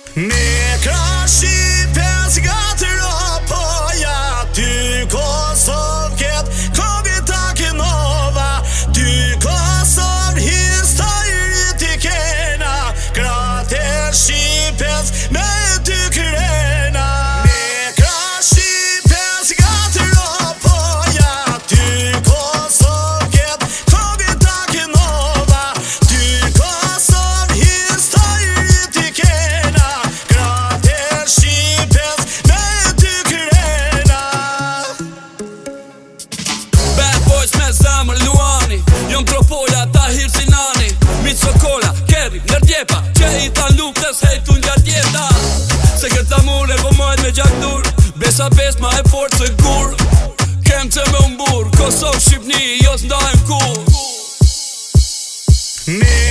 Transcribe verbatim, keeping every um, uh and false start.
Me krashi pes gatera poja ty Kosov ket kogi takinova ty Kosov historie tikena grate shipes me ty krena me krashi pes gatera poja ty Kosov ket kogi takinova ty Kosov historie tikena Zamër Luani, jom tropoja ta Hirsinani Mi Cokola, Kerry, Nerdjepa Që i tan luftës hejtu nja djeta Se këta mure po majt me gjakdur Besa bes ma e fort se gur Kem të me umbur Kosov Shqipni, jos ndajmë kur